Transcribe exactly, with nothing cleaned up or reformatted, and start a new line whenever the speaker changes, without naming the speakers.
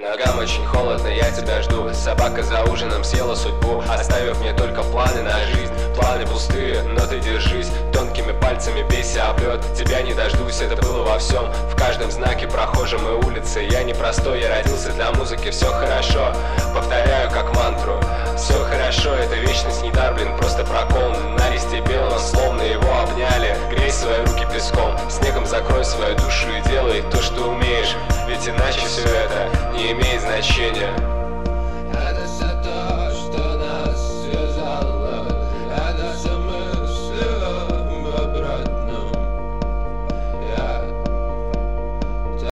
Ногам очень холодно, я тебя жду. Собака за ужином съела судьбу, оставив мне только планы на жизнь. Планы пустые, но ты держись. Тонкими пальцами бейся об лед. Тебя не дождусь, это было во всем. В каждом знаке, прохожем и улице. Я не простой, я родился для музыки. Все хорошо, повторяю как мантру. Все хорошо, это вечность, не дар, блин, просто прокол. На листе белом, словно его обняли. Грей свои руки песком, снегом закрой свою душу и делай то, что умеешь. Ведь иначе все это не имеет значения.